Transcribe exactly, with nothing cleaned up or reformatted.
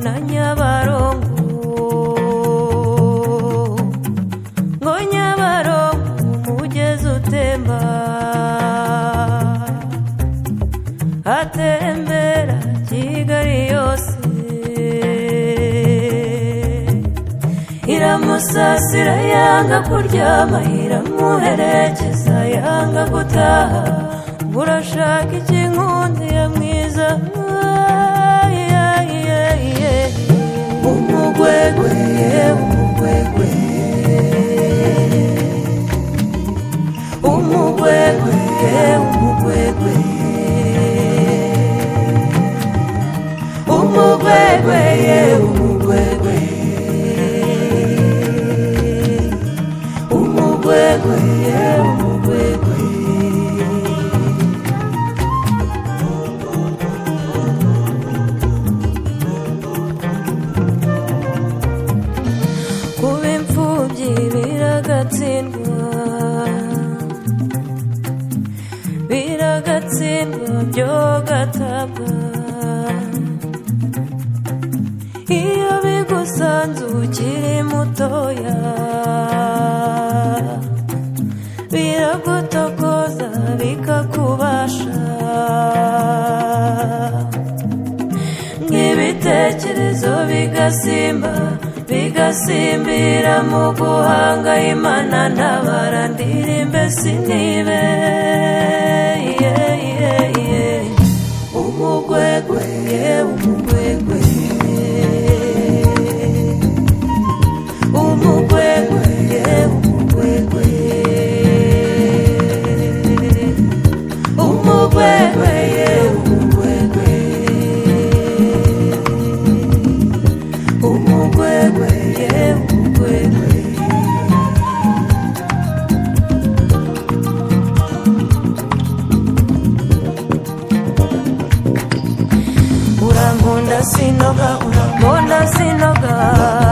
na Nyabarongo ngo Nyabarongo umugezi utemba atembera Kigali yose iramusasira yanga kuryama iramuherekeza yanga gutaha urashaka iki nkundi ya mwiza umugwegwe umugwegwe umugwegwe umugwegwe umugwegwe umugwegwe umugwegwe umugwegwe kuba imfubyi biragatsindwa biragatsindwa byo gatabwa iyo bigusanze ukiri mutoya biragutokoza bikakubasha nk'ibitekerezo bigasimba bigasimbira mu guhanga Imana ntabara ndirimbe sinibe umugwegwe umugwegwe umugwegwe umugwegwe umugwegwe umugwegwe umugwegwe umugwegwe urankunda sinoga urankunda sinoga